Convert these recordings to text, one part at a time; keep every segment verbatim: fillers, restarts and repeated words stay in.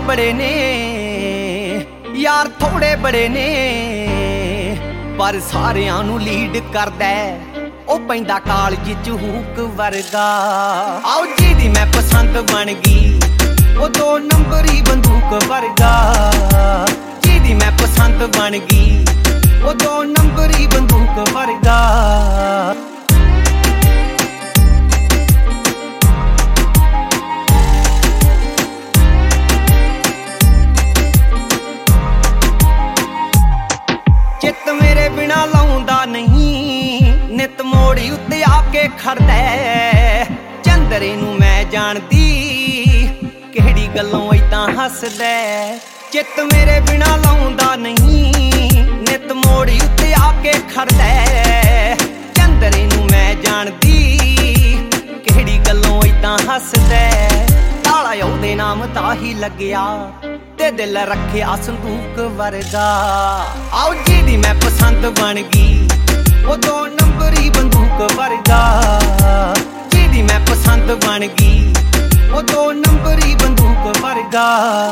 बड़े ने यार थोड़े बड़े ने पर सारियां नू लीड करदा ओ पैंदा कालज च हूक वर्गा। आओ जी दी मैं पसंद बन गई ओ दो नंबरी बंदूक वर्गा। जी दी मैं पसंद बन गई ओ दो नंबरी बंदूक वर्गा। चित मेरे बिना लाउंदा नहीं नित मोड़ी उत्ते आके खड़दा। चंदरे नू मैं जानदी किहड़ी गल्लों इदां हसदा। चित मेरे बिना लाउंदा नहीं नित मोड़ी उत्ते आके खड़दा। चंदरे नू मैं जानदी किहड़ी गल्लों इदां हसदा। ताला ओहदे नाम ताही लग्या ते दिल रखिया संदूक वर्गा। आओ जी दी मैं पसंद बन गई ओ दो नंबरी बंदूक वर्गा। जी दी मैं पसंद बन गई ओ दो नंबरी बंदूक वर्गा।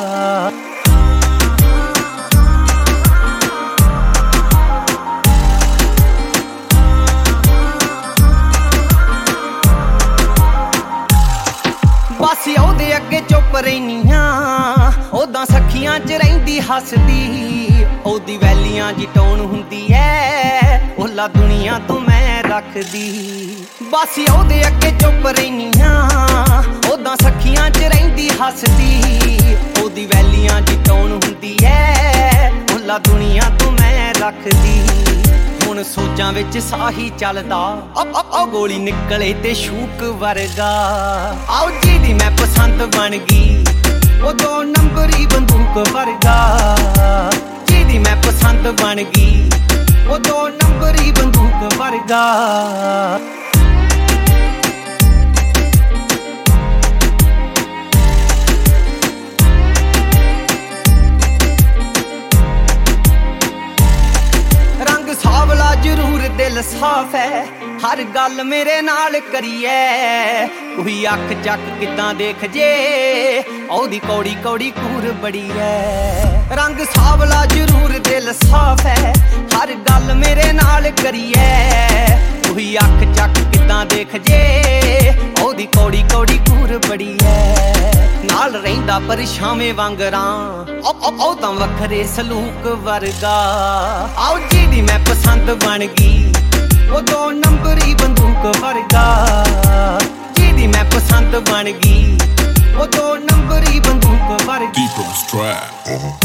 बस ओहदे अगे चुप रहिनियां ओदां सखियां च रहिंदी हसदी। ओदी वैलियां जी टोन हुंदी ऐ ओला दुनिया तो मैं रखदी। बस ओहदे अगे चुप रहिनियां ओदां सखियां च रहिंदी हसदी। ओदी वैलियां जी टोन हुंदी ऐ ओला दुनिया तो मैं रखदी। हुण सोचां विच साही चलदा ओ गोली निकले ते शूक वर्गा। आओ जी दी मैं पसंद बन गई ओ दो नंबरी बंदूक वर्गा। जी दी मैं पसंद बन गई ओ दो नंबरी बंदूक वर्गा। रंग सावला जरूर दिल साफ है हर गल मेरे नाल करिए। कोई अख चक किदां देख जे ओदी कौड़ी कौड़ी कूर बड़ी है। रंग सावला जरूर दिल साफ है हर गल मेरे नाल करिए। कोई अख चक किदां देख जे ओदी कौड़ी कौड़ी कूर बड़ी है। नाल रहिंदा परछावें वांगरां ओ ओ तां वखरे सलूक वर्गा। आओ जी दी मैं पसंद बन गई ओ दो नंबरी बंदूक वर्गा। जी दी मैं पसंद बन गई ओ दो नंबरी बंदूक वर्गा।